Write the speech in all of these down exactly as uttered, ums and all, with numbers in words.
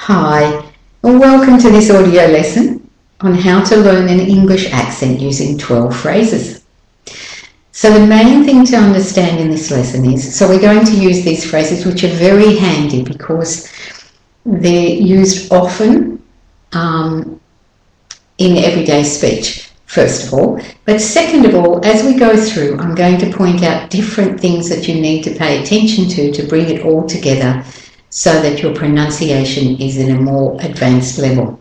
Hi, and welcome to this audio lesson on how to learn an English accent using twelve phrases. So the main thing to understand in this lesson is, so we're going to use these phrases which are very handy because they're used often um, in everyday speech, first of all. But second of all, as we go through, I'm going to point out different things that you need to pay attention to to bring it all together so that your pronunciation is in a more advanced level.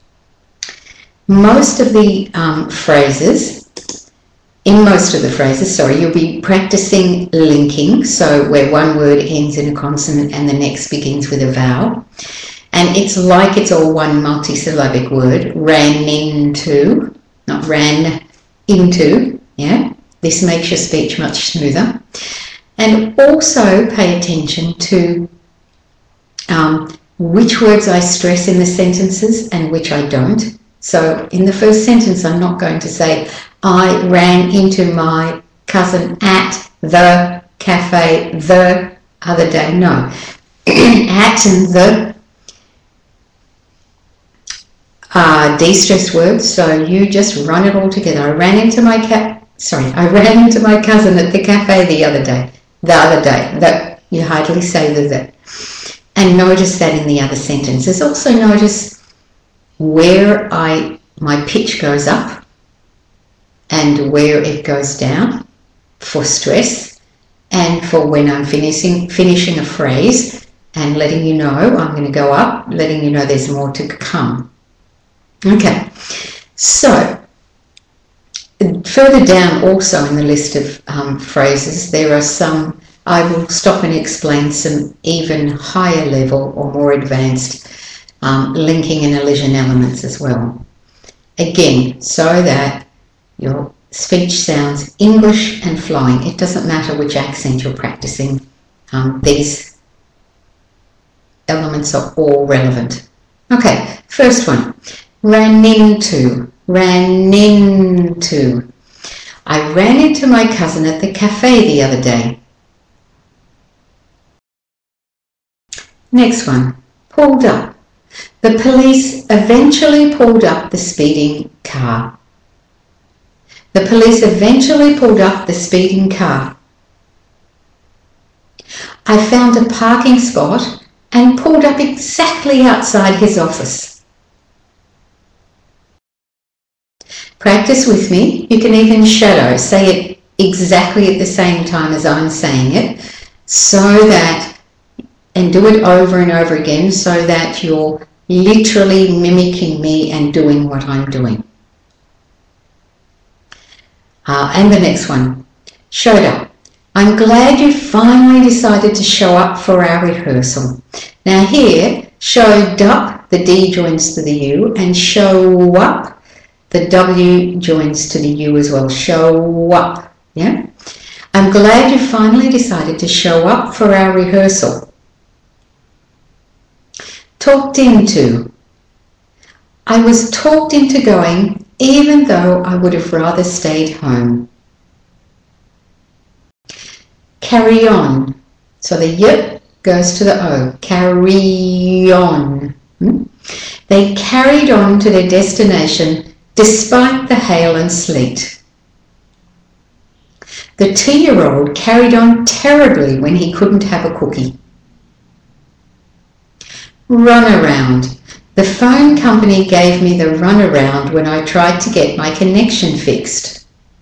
Most of the um, phrases, in most of the phrases, sorry, you'll be practicing linking, so where one word ends in a consonant and the next begins with a vowel. And it's like it's all one multisyllabic word, ran into, not ran into, yeah? This makes your speech much smoother. And also pay attention to Um, which words I stress in the sentences and which I don't. So in the first sentence, I'm not going to say, I ran into my cousin at the cafe the other day. No. At and the are de-stressed words, so you just run it all together. I ran into my cat, sorry, I ran into my cousin at the cafe the other day. The other day. That you hardly say the the. And notice that in the other sentences. Also notice where I my pitch goes up and where it goes down for stress, and for when I'm finishing finishing a phrase and letting you know I'm going to go up, letting you know there's more to come. Okay, so further down also in the list of um, phrases, there are some. I will stop and explain some even higher level or more advanced um, linking and elision elements as well. Again, so that your speech sounds English and flowing. It doesn't matter which accent you're practicing. Um, these elements are all relevant. Okay, first one. Ran into. Ran into. I ran into my cousin at the cafe the other day. Next one, pulled up. The police eventually pulled up the speeding car. The police eventually pulled up the speeding car. I found a parking spot and pulled up exactly outside his office. Practice with me. You can even shadow, say it exactly at the same time as I'm saying it, so that and do it over and over again so that you're literally mimicking me and doing what I'm doing. Uh, and the next one, showed up. I'm glad you finally decided to show up for our rehearsal. Now here, showed up, the D joins to the U, and show up, the W joins to the U as well. Show up, yeah? I'm glad you finally decided to show up for our rehearsal. Talked into. I was talked into going even though I would have rather stayed home. Carry on. So the Y goes to the O. Carry on. Hmm? They carried on to their destination despite the hail and sleet. The two-year-old carried on terribly when he couldn't have a cookie. Runaround. The phone company gave me the runaround when I tried to get my connection fixed.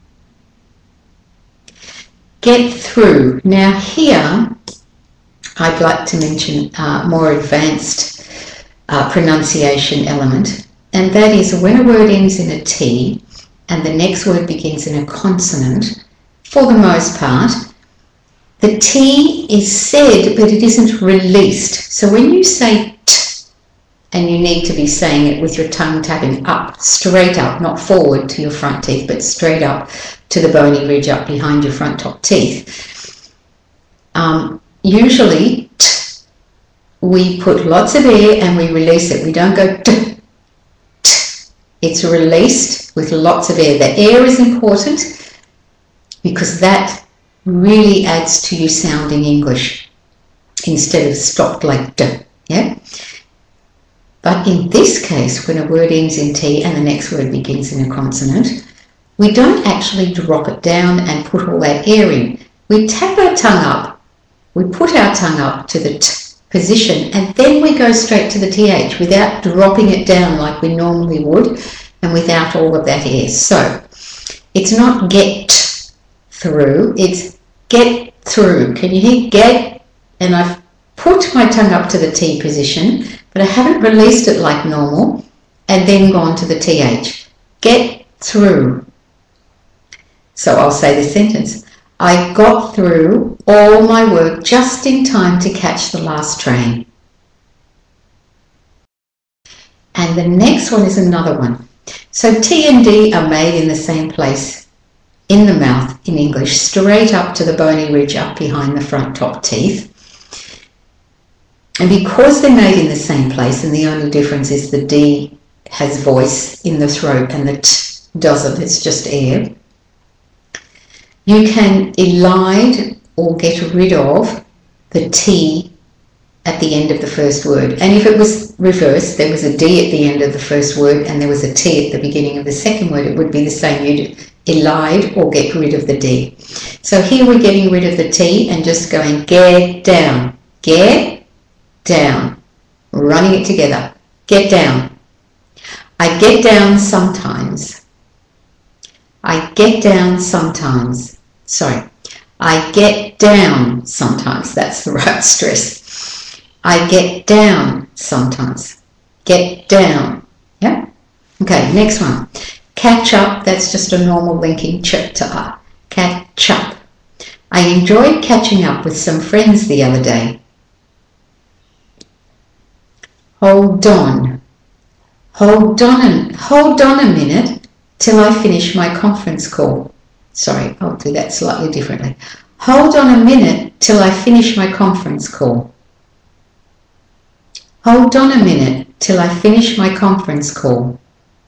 Get through. Now here, I'd like to mention a more advanced uh, pronunciation element, and that is when a word ends in a T and the next word begins in a consonant, for the most part, the T is said, but it isn't released. So when you say T, and you need to be saying it with your tongue tapping up, straight up, not forward to your front teeth, but straight up to the bony ridge up behind your front top teeth. Um, usually, T, we put lots of air and we release it. We don't go T, T. It's released with lots of air. The air is important because that really adds to you sounding English instead of stopped like D, yeah? But in this case, when a word ends in T and the next word begins in a consonant, we don't actually drop it down and put all that air in. We tap our tongue up, we put our tongue up to the T position, and then we go straight to the T H without dropping it down like we normally would and without all of that air. So it's not get through, it's get through. Can you hear get? And I've put my tongue up to the T position, but I haven't released it like normal and then gone to the T H. Get through. So I'll say the sentence. I got through all my work just in time to catch the last train. And the next one is another one. So T and D are made in the same place in the mouth in English, straight up to the bony ridge up behind the front top teeth. And because they're made in the same place, and the only difference is the D has voice in the throat and the T doesn't, it's just air, you can elide or get rid of the T at the end of the first word. And if it was reversed, there was a D at the end of the first word and there was a T at the beginning of the second word, it would be the same. You'd elide or get rid of the D. So here we're getting rid of the T and just going get down, get down, running it together, get down. I get down sometimes. I get down sometimes. Sorry, I get down sometimes. That's the right stress. I get down sometimes. Get down. Yeah? Okay, next one. Catch up. That's just a normal linking ch to uh. Catch up. I enjoyed catching up with some friends the other day. Hold on. Hold on. Hold on a minute till I finish my conference call. Sorry, I'll do that slightly differently. Hold on a minute till I finish my conference call. Hold on a minute till I finish my conference call.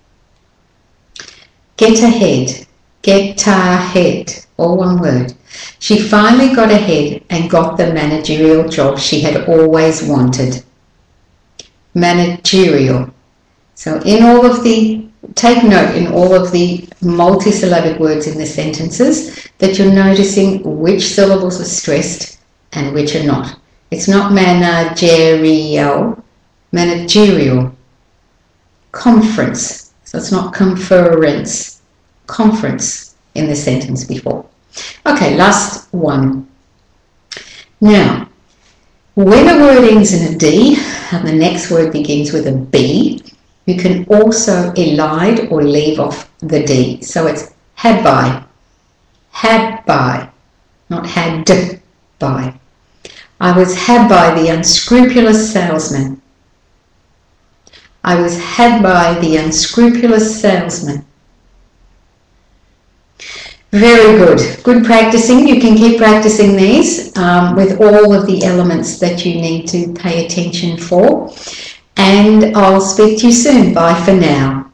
Get ahead. Get ahead. All one word. She finally got ahead and got the managerial job she had always wanted. Managerial. So in all of the, take note in all of the multisyllabic words in the sentences that you're noticing which syllables are stressed and which are not. It's not managerial, managerial. Conference. So it's not conference. Conference in the sentence before. Okay, last one. Now, when a word ends in a D and the next word begins with a B, you can also elide or leave off the D. So it's had by, had by, not had by. I was had by the unscrupulous salesman. I was had by the unscrupulous salesman. Very good. Good practicing. You can keep practicing these um, with all of the elements that you need to pay attention for. And I'll speak to you soon. Bye for now.